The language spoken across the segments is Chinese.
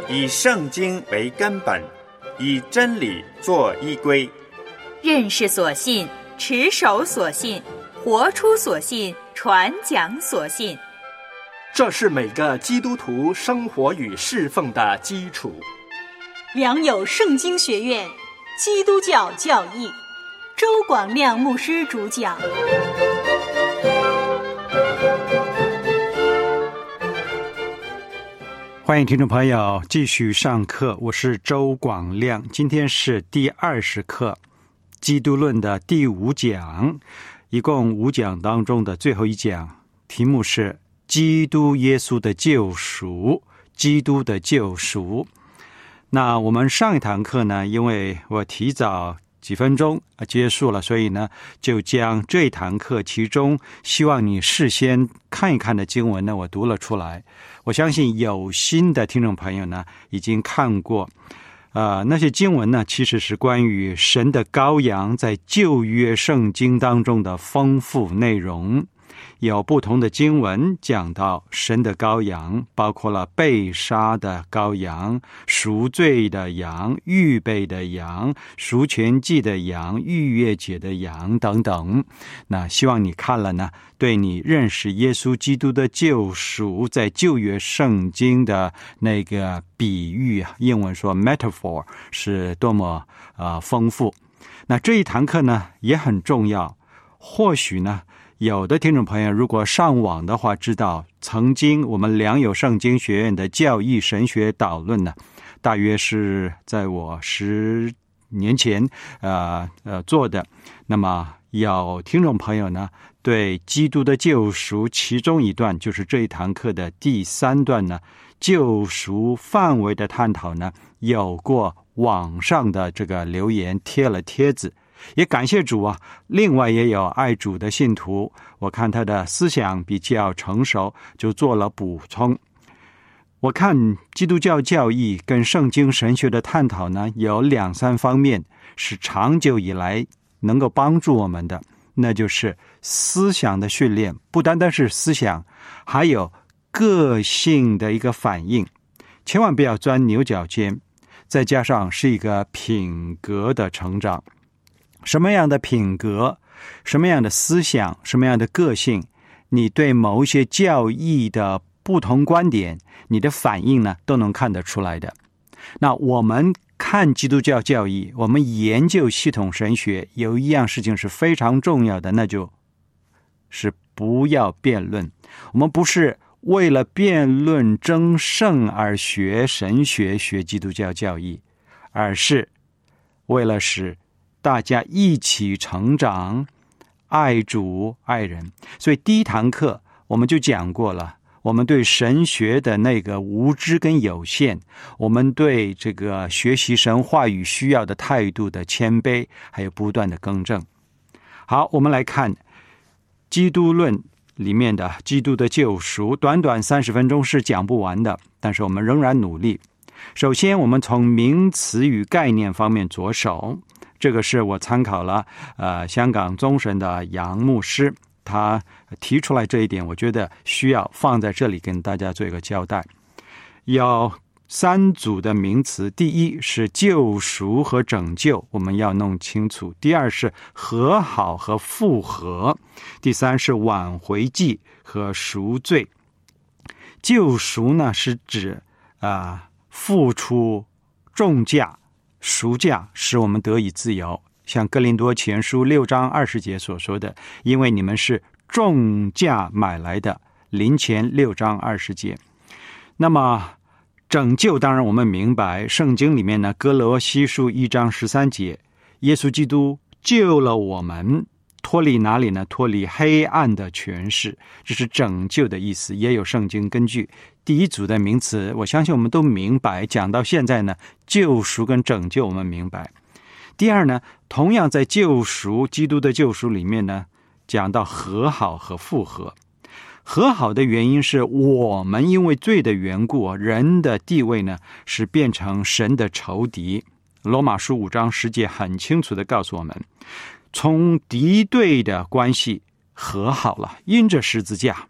以圣经为根本，以真理做依归。 认识所信，持守所信，活出所信，传讲所信。 这是每个基督徒生活与侍奉的基础。 良友圣经学院基督教教义，周广亮牧师主讲。 欢迎听众朋友继续上课，我是周广亮。今天是第20课，基督论的第5讲，一共5讲当中的最后一讲，题目是基督耶稣的救赎。基督的救赎。那我们上一堂课呢，因为我提早几分钟结束了，所以呢就将这一堂课其中希望你事先看一看的经文呢，我读了出来。我相信有心的听众朋友呢已经看过那些经文呢，其实是关于神的羔羊在旧约圣经当中的丰富内容。有不同的经文讲到神的羔羊，包括了被杀的羔羊、赎罪的羊、预备的羊、赎全祭的羊、逾越节的羊等等。那希望你看了呢，对你认识耶稣基督的救赎在旧约圣经的那个比喻，英文说 metaphor 是多么丰富。那这一堂课呢也很重要，或许呢有的听众朋友如果上网的话，知道曾经我们良友圣经学院的教义神学导论呢，大约是在我10年前做的。那么有听众朋友呢对基督的救赎其中一段，就是这一堂课的第3段呢，救赎范围的探讨呢，有过网上的这个留言，贴了帖子。也感谢主啊，另外也有爱主的信徒，我看他的思想比较成熟，就做了补充。我看基督教教义跟圣经神学的探讨呢，有2-3方面是长久以来能够帮助我们的，那就是思想的训练，不单单是思想，还有个性的一个反应，千万不要钻牛角尖，再加上是一个品格的成长。什么样的品格，什么样的思想，什么样的个性，你对某一些教义的不同观点，你的反应呢都能看得出来的。那我们看基督教教义，我们研究系统神学，有一样事情是非常重要的，那就是不要辩论。我们不是为了辩论争胜而学神学，学基督教教义，而是为了使大家一起成长，爱主爱人。所以第1堂课我们就讲过了，我们对神学的那个无知跟有限，我们对这个学习神话语需要的态度的谦卑，还有不断的更正。好，我们来看基督论里面的基督的救赎，短短30分钟是讲不完的，但是我们仍然努力。首先我们从名词与概念方面着手，这个是我参考了香港中神的杨牧师，他提出来这一点，我觉得需要放在这里跟大家做一个交代。有3组的名词，第一是救赎和拯救，我们要弄清楚；第二是和好和复合；第3是挽回祭和赎罪。救赎呢是指付出重价赎价，使我们得以自由，像哥林多前书6章20节所说的，因为你们是重价买来的，林前6章20节。那么拯救，当然我们明白圣经里面呢，哥罗西书1章13节，耶稣基督救了我们，脱离哪里呢？脱离黑暗的权势，这是拯救的意思，也有圣经根据。第一组的名词我相信我们都明白，讲到现在呢，救赎跟拯救我们明白。第二呢，同样在救赎，基督的救赎里面呢，讲到和好和复合。和好的原因是我们因为罪的缘故，人的地位呢是变成神的仇敌。罗马书5章10节很清楚地告诉我们，从敌对的关系和好了，因着十字架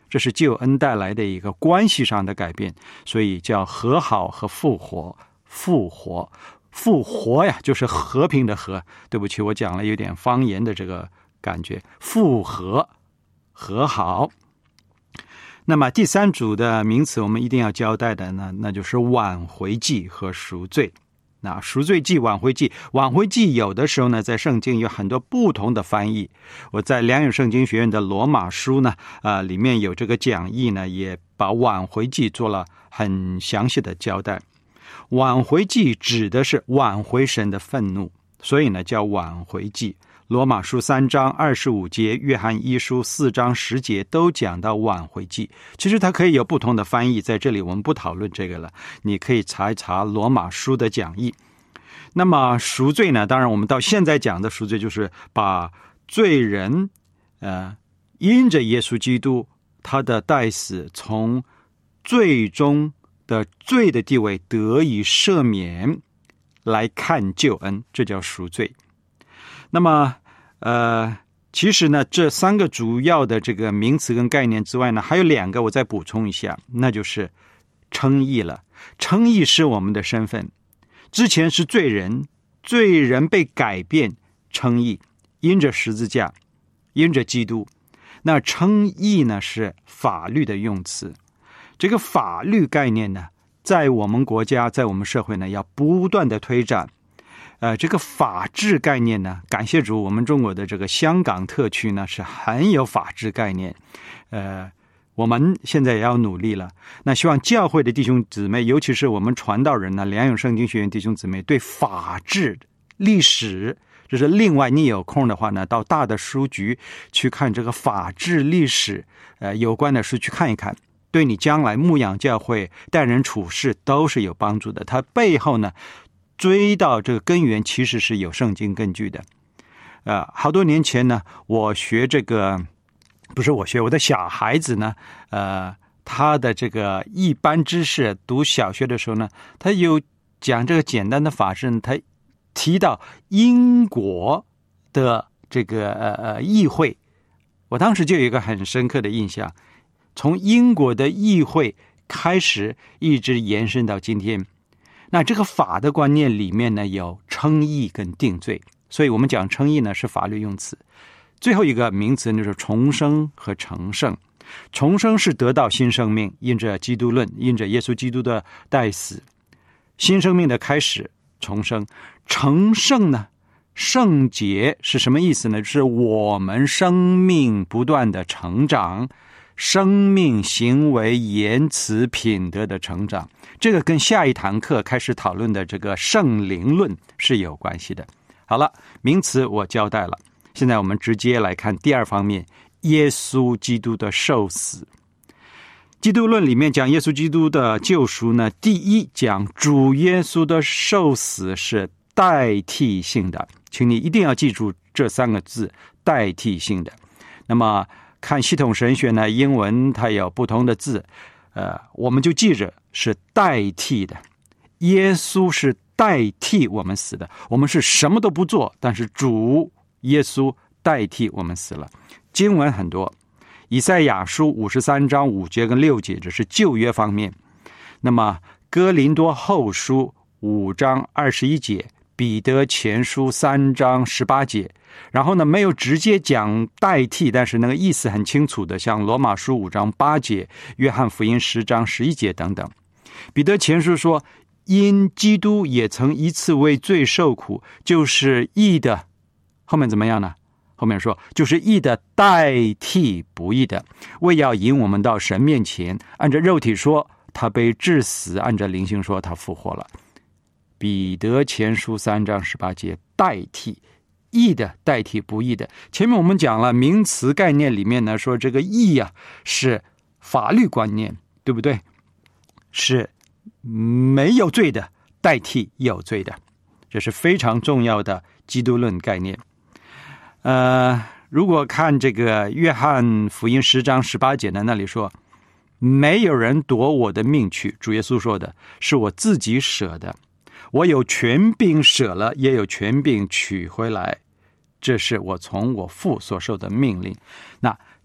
这是救恩带来的一个关系上的改变，所以叫和好和复活。复活呀，就是和平的和。对不起，我讲了有点方言的这个感觉。复合，和好。那么第三组的名词我们一定要交代的呢，那就是挽回祭和赎罪。那赎罪祭、挽回祭，挽回祭有的时候呢，在圣经有很多不同的翻译。我在良友圣经学院的罗马书呢，里面有这个讲义呢，也把挽回祭做了很详细的交代。挽回祭指的是挽回神的愤怒，所以呢叫挽回祭。罗马书3章25节，约翰一书4章10节都讲到挽回祭。其实它可以有不同的翻译，在这里我们不讨论这个了，你可以查一查罗马书的讲义。那么赎罪呢，当然我们到现在讲的赎罪就是把罪人因着耶稣基督他的代死，从最终的罪的地位得以赦免来看救恩，这叫赎罪。那么其实呢，这三个主要的这个名词跟概念之外呢，还有两个我再补充一下，那就是称义了。称义是我们的身份，之前是罪人，罪人被改变称义，因着十字架，因着基督。那称义呢是法律的用词，这个法律概念呢，在我们国家，在我们社会呢，要不断的推展。这个法治概念呢，感谢主，我们中国的这个香港特区呢是很有法治概念。我们现在也要努力了。那希望教会的弟兄姊妹，尤其是我们传道人呢，良友圣经学院弟兄姊妹，对法治历史，就是另外你有空的话呢，到大的书局去看这个法治历史有关的书去看一看，对你将来牧养教会、待人处事都是有帮助的。它背后呢，追到这个根源其实是有圣经根据的。好多年前呢，我学这个，不是我学，我的小孩子呢，他的这个一般知识读小学的时候呢，他有讲这个简单的法治，他提到英国的这个议会，我当时就有一个很深刻的印象，从英国的议会开始一直延伸到今天。那这个法的观念里面呢，有称义跟定罪，所以我们讲称义呢是法律用词。最后一个名词就是重生和成圣。重生是得到新生命，因着基督论，因着耶稣基督的代死，新生命的开始，重生。成圣呢，圣洁是什么意思呢？就是我们生命不断的成长，生命、行为、言辞、品德的成长，这个跟下一堂课开始讨论的这个圣灵论是有关系的。好了，名词我交代了，现在我们直接来看第二方面，耶稣基督的受死。基督论里面讲耶稣基督的救赎呢，第一讲主耶稣的受死是代替性的，请你一定要记住这三个字，代替性的。那么看系统神学呢，英文它有不同的字，我们就记着是代替的。耶稣是代替我们死的，我们是什么都不做，但是主耶稣代替我们死了。经文很多，以赛亚书53章5节跟6节，这是旧约方面。那么哥林多后书5章21节，彼得前书3章18节，然后呢没有直接讲代替，但是那个意思很清楚的，像罗马书5章8节，约翰福音10章11节等等。彼得前书说，因基督也曾一次为罪受苦，就是义的，后面怎么样呢？后面说就是义的代替不义的，为要引我们到神面前。按着肉体说他被治死，按着灵性说他复活了。彼得前书3章18节，代替义的代替不义的。前面我们讲了名词概念里面呢，说这个义啊是法律观念，对不对？是没有罪的代替有罪的，这是非常重要的基督论概念。如果看这个约翰福音10章18节呢，那里说没有人夺我的命去，主耶稣说的是我自己舍的，我有权柄舍了，也有权柄取回来，这是我从我父所受的命令。那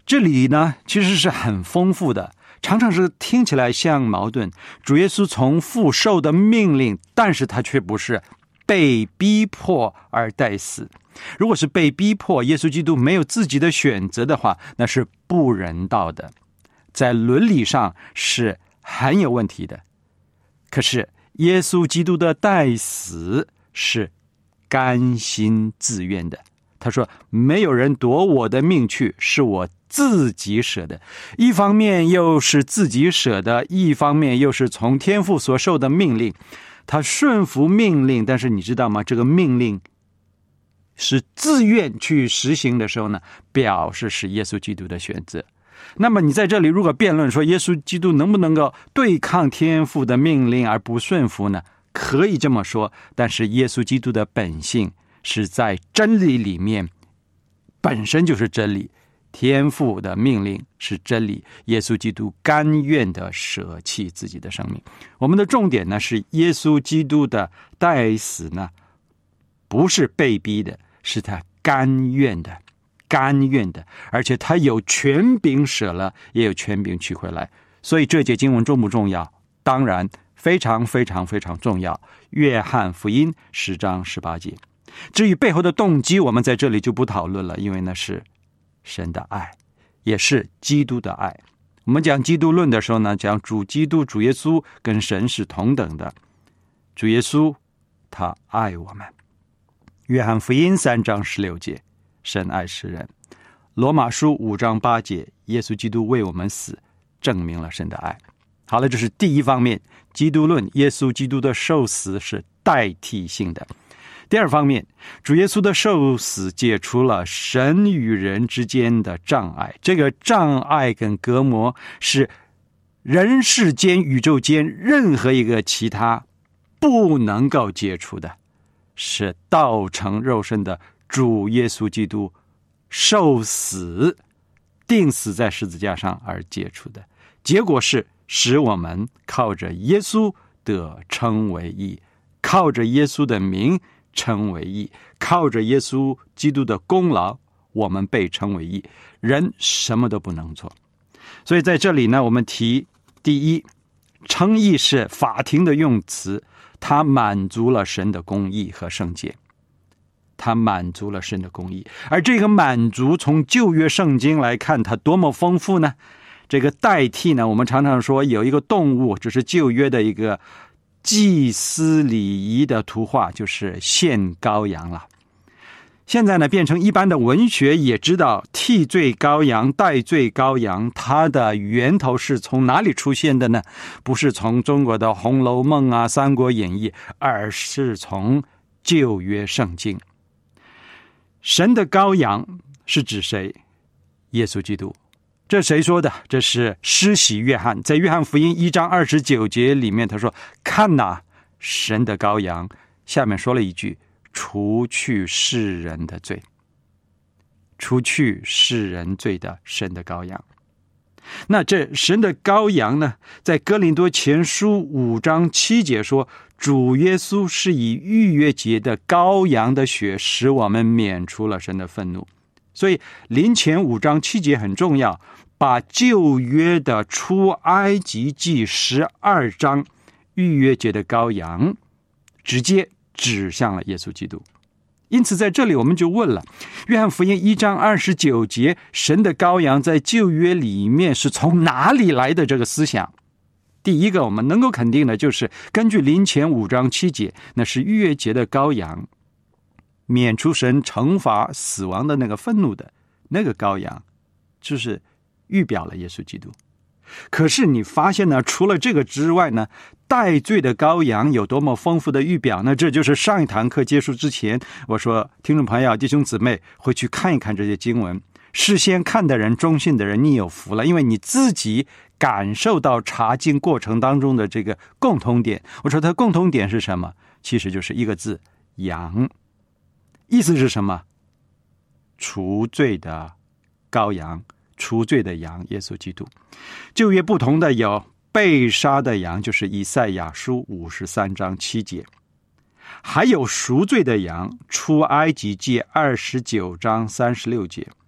这里呢其实是很丰富的，常常是听起来像矛盾。主耶稣从父受的命令，但是他却不是被逼迫而待死。如果是被逼迫，耶稣基督没有自己的选择的话，那是不人道的，在伦理上是很有问题的。可是耶稣基督的待死是甘心自愿的。他说，没有人夺我的命去，是我自己舍的。一方面又是自己舍的，一方面又是从天父所受的命令。他顺服命令，但是你知道吗？这个命令是自愿去实行的时候呢，表示是耶稣基督的选择。那么你在这里如果辩论说耶稣基督能不能够对抗天父的命令而不顺服呢？可以这么说，但是耶稣基督的本性是在真理里面，本身就是真理，天父的命令是真理，耶稣基督甘愿的舍弃自己的生命。我们的重点呢是耶稣基督的待死呢，不是被逼的，是他甘愿的，而且他有权柄舍了，也有权柄取回来。所以这节经文重不重要？当然非常非常非常重要。约翰福音10章18节。至于背后的动机，我们在这里就不讨论了，因为那是神的爱，也是基督的爱。我们讲基督论的时候呢，讲主基督、主耶稣跟神是同等的。主耶稣他爱我们。约翰福音3章16节，神爱世人。罗马书5章8节，耶稣基督为我们死，证明了神的爱。好了，这是第一方面，基督论，耶稣基督的受死是代替性的。第二方面，主耶稣的受死解除了神与人之间的障碍。这个障碍跟隔膜是人世间、宇宙间任何一个其他不能够解除的，是道成肉身的主耶稣基督受死、钉死在十字架上而解除的。结果是使我们靠着耶稣得称为义，靠着耶稣的名称为义，靠着耶稣基督的功劳，我们被称为义。人什么都不能做。所以在这里呢，我们提第一，称义是法庭的用词，它满足了神的公义和圣洁，它满足了神的公义。而这个满足从旧约圣经来看，它多么丰富呢？这个代替呢，我们常常说有一个动物，这是旧约的一个祭司礼仪的图画，就是献羔羊了。现在呢，变成一般的文学也知道替罪羔羊、代罪羔羊，它的源头是从哪里出现的呢？不是从中国的《红楼梦》啊、《三国演义》，而是从旧约圣经。神的羔羊是指谁？耶稣基督。这谁说的？这是施洗约翰，在约翰福音1章29节里面，他说：看哪，神的羔羊。下面说了一句：除去世人的罪，除去世人罪的神的羔羊。那这神的羔羊呢，在哥林多前书5章7节说，主耶稣是以逾越节的羔羊的血使我们免除了神的愤怒。所以林前5章7节很重要，把旧约的出埃及记12章逾越节的羔羊直接指向了耶稣基督。因此在这里我们就问了，约翰福音1章29节，神的羔羊在旧约里面是从哪里来的这个思想？第一个我们能够肯定的就是根据林前5章7节，那是逾越节的羔羊，免除神惩罚死亡的那个愤怒的那个羔羊，就是预表了耶稣基督。可是你发现呢，除了这个之外呢，代罪的羔羊有多么丰富的预表呢？这就是上一堂课结束之前我说，听众朋友、弟兄姊妹回去看一看这些经文，事先看的人、忠信的人，你有福了，因为你自己感受到查经过程当中的这个共通点。我说它共通点是什么？其实就是一个字，羊。意思是什么？除罪的羔羊，除罪的羊，耶稣基督。旧约不同的有被杀的羊，就是以赛亚书53章7节，还有赎罪的羊，出埃及记29章36节，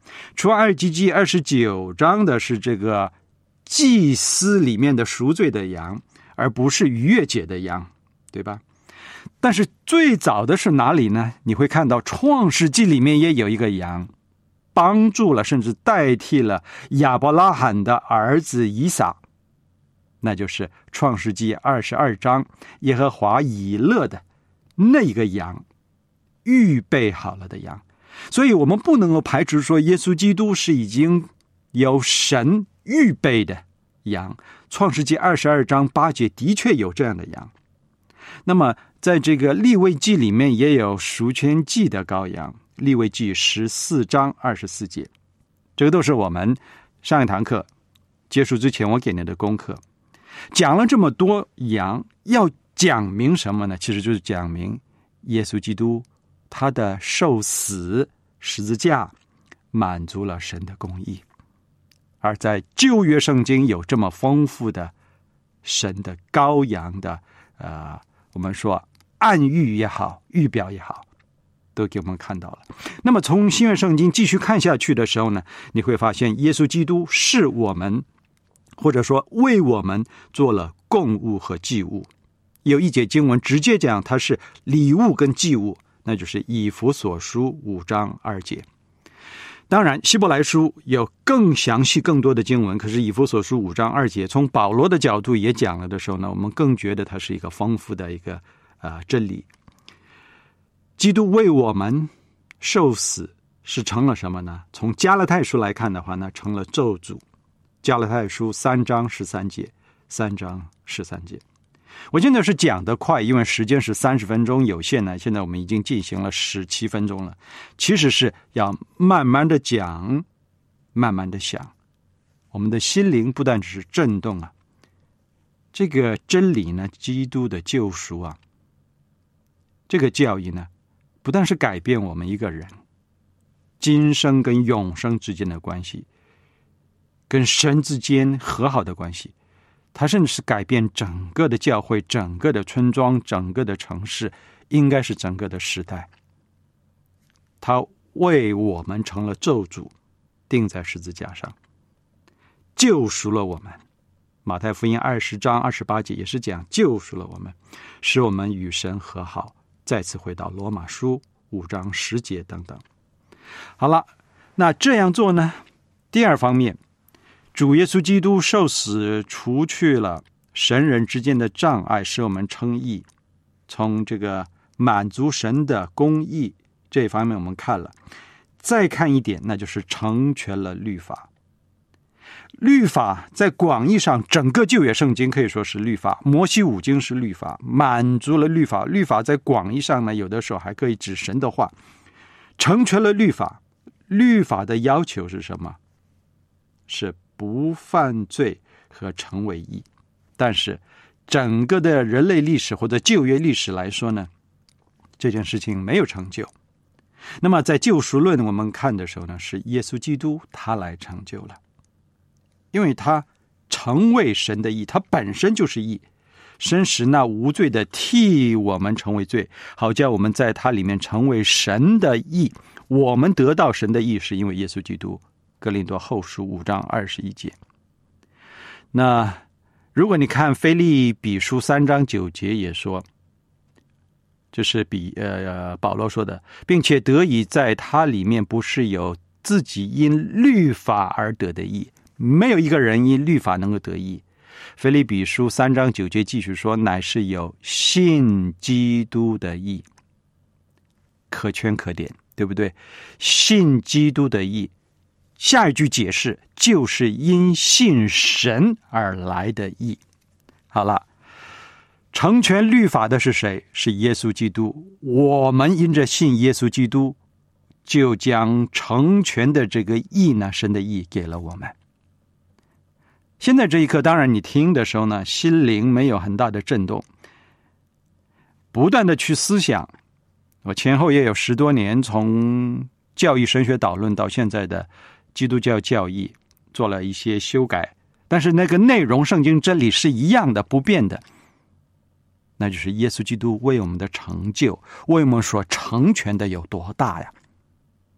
出埃及记29章的是这个祭司里面的赎罪的羊，而不是逾越节的羊，对吧？但是最早的是哪里呢？你会看到创世纪里面也有一个羊，帮助了甚至代替了亚伯拉罕的儿子以撒，那就是创世纪22章耶和华以勒的那一个羊，预备好了的羊。所以我们不能够排除说耶稣基督是已经由神预备的羊。创世纪22章8节的确有这样的羊。那么在这个利未记里面也有赎愆祭的羔羊，利未记14章24节，这个都是我们上一堂课结束之前我给你的功课。讲了这么多羊，要讲明什么呢？其实就是讲明耶稣基督他的受死十字架满足了神的公义。而在旧约圣经有这么丰富的神的羔羊的我们说暗喻也好，预表也好，都给我们看到了。那么从新约圣经继续看下去的时候呢，你会发现耶稣基督是我们，或者说为我们做了供物和祭物。有一节经文直接讲它是礼物跟祭物，那就是以弗所书5章2节。当然希伯来书有更详细更多的经文，可是以弗所书5章2节从保罗的角度也讲了的时候呢，我们更觉得它是一个丰富的一个真理。基督为我们受死是成了什么呢？从加拉太书来看的话呢，成了咒诅。加拉太书3章13节，3章13节。我现在是讲得快，因为时间是30分钟有限呢，现在我们已经进行了17分钟了。其实是要慢慢的讲，慢慢的想，我们的心灵不但只是震动啊。这个真理呢，基督的救赎啊，这个教义呢，不但是改变我们一个人今生跟永生之间的关系，跟神之间和好的关系，它甚至是改变整个的教会，整个的村庄，整个的城市，应该是整个的时代。它为我们成了咒诅，钉在十字架上，救赎了我们。马太福音20章28节也是讲救赎了我们，使我们与神和好。再次回到罗马书5章10节等等。好了，那这样做呢，第二方面，主耶稣基督受死除去了神人之间的障碍，使我们称义。从这个满足神的公义这方面我们看了，再看一点，那就是成全了律法。律法在广义上，整个旧约圣经可以说是律法，摩西五经是律法，满足了律法。律法在广义上呢，有的时候还可以指神的话。成全了律法，律法的要求是什么？是不犯罪和成为义。但是整个的人类历史或者旧约历史来说呢，这件事情没有成就。那么在救赎论我们看的时候呢，是耶稣基督他来成就了，因为他成为神的义，他本身就是义，神使那无罪的替我们成为罪，好叫我们在他里面成为神的义。我们得到神的义是因为耶稣基督，哥林多后书5章21节。那如果你看腓立比书3章9节也说，这是保罗说的，并且得以在他里面不是有自己因律法而得的义，没有一个人因律法能够得义。腓立比书3章9节继续说，乃是有信基督的义，可圈可点，对不对？信基督的义，下一句解释就是因信神而来的义。好了，成全律法的是谁？是耶稣基督。我们因着信耶稣基督，就将成全的这个义呢，神的义给了我们。现在这一刻，当然你听的时候呢，心灵没有很大的震动，不断的去思想。我前后也有10多年，从教义神学导论到现在的基督教教义做了一些修改，但是那个内容圣经真理是一样的，不变的，那就是耶稣基督为我们的成就，为我们所成全的有多大呀？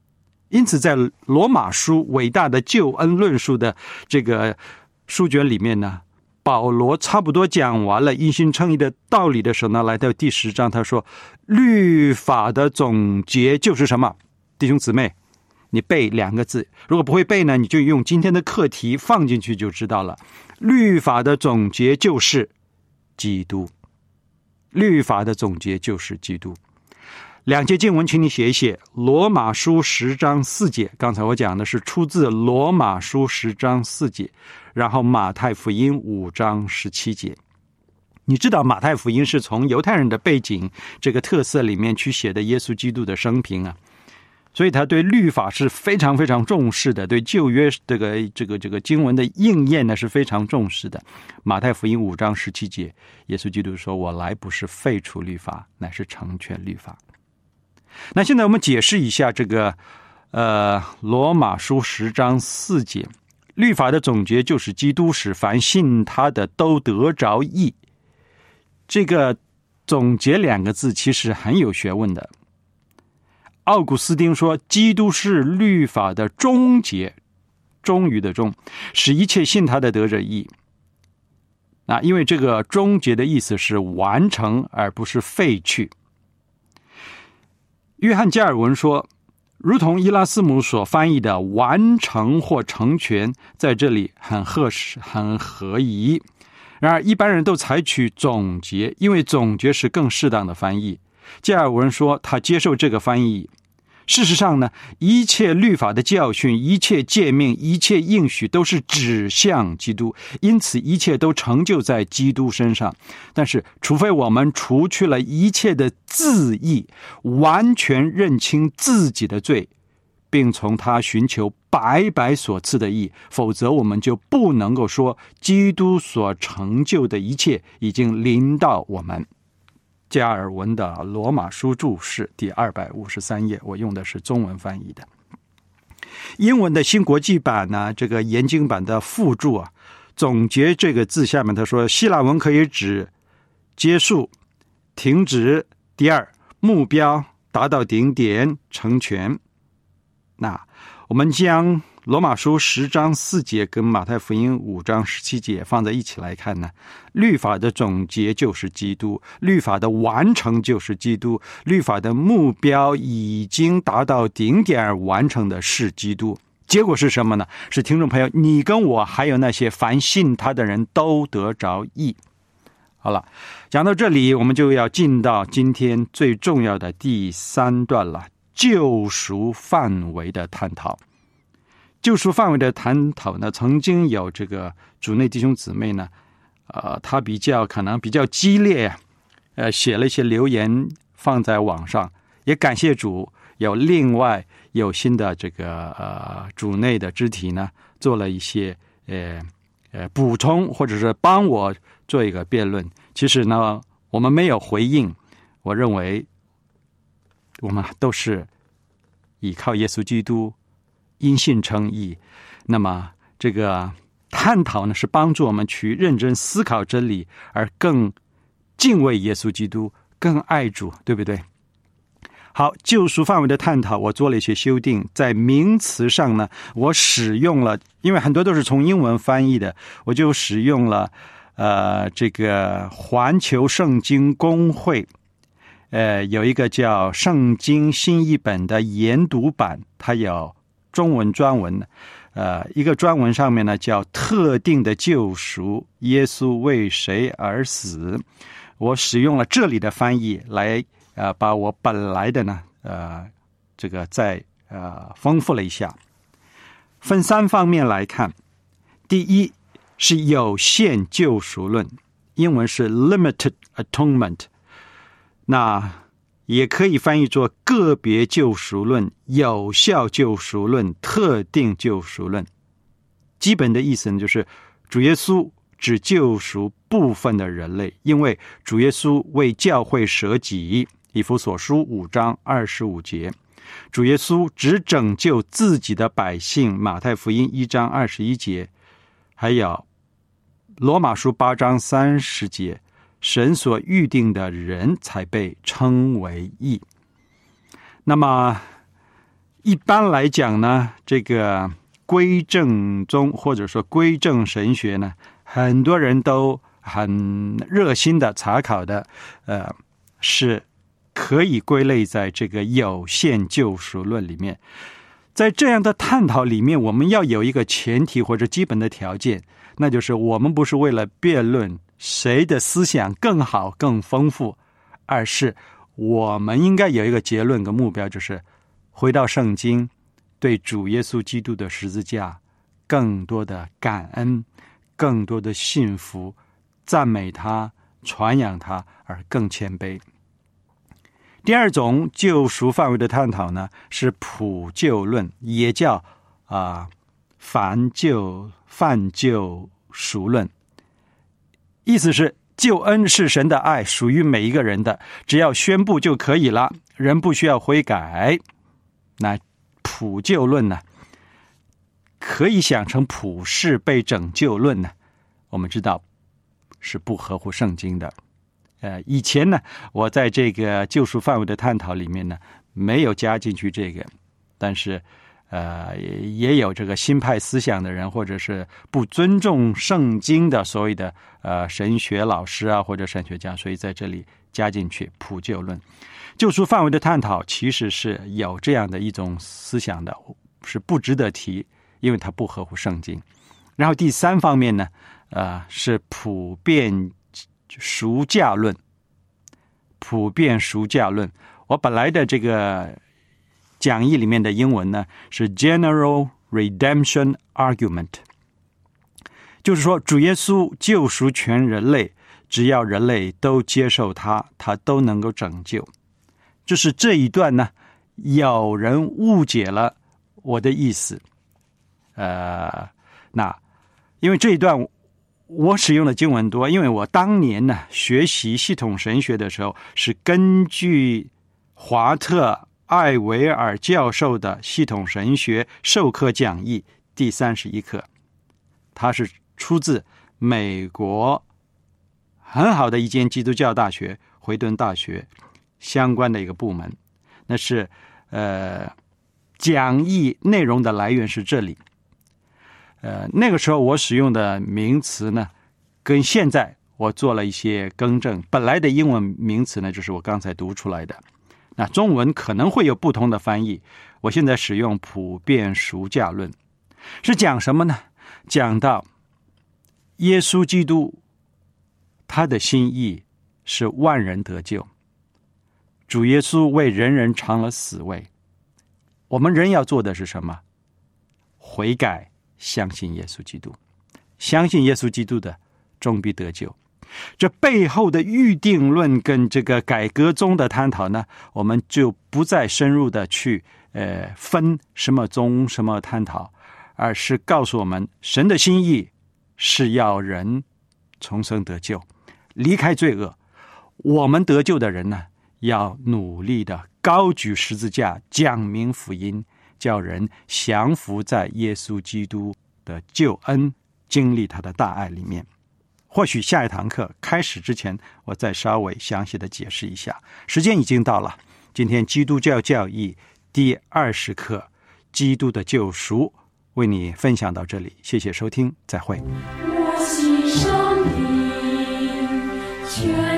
因此在罗马书伟大的救恩论述的这个书卷里面呢，保罗差不多讲完了因信称义的道理的时候呢，来到第10章，他说律法的总结就是什么？弟兄姊妹，你背2个字，如果不会背呢，你就用今天的课题放进去就知道了。律法的总结就是基督。律法的总结就是基督。2节经文请你写一写，罗马书10章4节，刚才我讲的是出自罗马书10章4节，然后马太福音5章17节。你知道马太福音是从犹太人的背景这个特色里面去写的耶稣基督的生平啊，所以他对律法是非常非常重视的，对旧约这个经文的应验呢是非常重视的。马太福音5章17节，耶稣基督说：“我来不是废除律法，乃是成全律法。”那现在我们解释一下这个罗马书10章4节，律法的总结就是基督使凡信他的都得着义。这个总结2个字其实很有学问的。奥古斯丁说，基督是律法的终结，终于的终，使一切信他的得着义。那因为这个终结的意思是完成，而不是废去。约翰加尔文说，如同伊拉斯姆所翻译的完成或成全，在这里很合适，很合宜。然而一般人都采取总结，因为总结是更适当的翻译。加尔文说他接受这个翻译。事实上呢，一切律法的教训，一切诫命，一切应许都是指向基督，因此一切都成就在基督身上。但是除非我们除去了一切的自义，完全认清自己的罪，并从他寻求白白所赐的义，否则我们就不能够说基督所成就的一切已经临到我们。加尔文的罗马书注释第253页，我用的是中文翻译的。英文的新国际版呢，这个研经版的附注啊，总结这个字下面他说，希腊文可以指结束、停止；第二，目标达到顶点、成全。那我们将罗马书10章4节跟马太福音5章17节放在一起来看呢，律法的总结就是基督，律法的完成就是基督，律法的目标已经达到顶点而完成的是基督。结果是什么呢？是听众朋友，你跟我还有那些凡信他的人都得着义。好了，讲到这里，我们就要进到今天最重要的第3段了，救赎范围的探讨。救赎范围的探讨呢，曾经有这个主内弟兄姊妹呢，他可能比较激烈，写了一些留言放在网上，也感谢主，另外有新的这个主内的肢体呢，做了一些补充，或者是帮我做一个辩论。其实呢，我们没有回应，我认为我们都是依靠耶稣基督，因信称义。那么这个探讨呢，是帮助我们去认真思考真理，而更敬畏耶稣基督，更爱主，对不对？好，救赎范围的探讨我做了一些修订，在名词上呢，我使用了，因为很多都是从英文翻译的，我就使用了这个环球圣经公会有一个叫圣经新译本的研读版，它有中文专文，一个专文上面呢叫特定的救赎，耶稣为谁而死。我使用了这里的翻译来把我本来的呢这个再丰富了一下。分3方面来看，第一是有限救赎论，英文是 limited atonement， 那也可以翻译作个别救赎论、有效救赎论、特定救赎论。基本的意思呢，就是主耶稣只救赎部分的人类，因为主耶稣为教会舍己，以弗所书5章25节。主耶稣只拯救自己的百姓，马太福音1章21节，还有罗马书8章30节，神所预定的人才被称为义。那么一般来讲呢，这个归正宗或者说归正神学呢，很多人都很热心的查考的，是可以归类在这个有限救赎论里面。在这样的探讨里面，我们要有一个前提或者基本的条件，那就是我们不是为了辩论谁的思想更好更丰富，而是我们应该有一个结论跟目标，就是回到圣经，对主耶稣基督的十字架更多的感恩，更多的信服，赞美他，传扬他，而更谦卑。第二种救赎范围的探讨呢，是普救论，也叫泛救赎论。意思是救恩是神的爱，属于每一个人的，只要宣布就可以了，人不需要悔改。那普救论呢，可以想成普世被拯救论呢，我们知道是不合乎圣经的。以前呢，我在这个救赎范围的探讨里面呢，没有加进去这个，但是也有这个新派思想的人，或者是不尊重圣经的所谓的神学老师啊，或者神学家，所以在这里加进去普救论。救赎范围的探讨其实是有这样的一种思想的，是不值得提，因为它不合乎圣经。然后第三方面呢，是普遍赎价论。普遍赎价论，我本来的这个讲义里面的英文呢是 General Redemption Argument， 就是说主耶稣救赎全人类，只要人类都接受他，他都能够拯救。就是这一段呢，有人误解了我的意思。那因为这一段我使用的经文多，因为我当年呢学习系统神学的时候，是根据华特艾维尔教授的系统神学授课讲义第31课，它是出自美国很好的一间基督教大学惠顿大学相关的一个部门。那是讲义内容的来源是这里。那个时候我使用的名词呢，跟现在我做了一些更正。本来的英文名词呢，就是我刚才读出来的。那中文可能会有不同的翻译。我现在使用普遍赎价论，是讲什么呢？讲到耶稣基督，他的心意是万人得救。主耶稣为人人尝了死味。我们人要做的是什么？悔改，相信耶稣基督，相信耶稣基督的终必得救。这背后的预定论跟这个改革宗的探讨呢，我们就不再深入的去分什么宗什么探讨，而是告诉我们神的心意是要人重生得救，离开罪恶。我们得救的人呢，要努力的高举十字架，讲明福音，叫人降服在耶稣基督的救恩，经历他的大爱里面。或许下一堂课开始之前，我再稍微详细的解释一下。时间已经到了，今天基督教教义第20课基督的救赎为你分享到这里，谢谢收听，再会。 我心上的全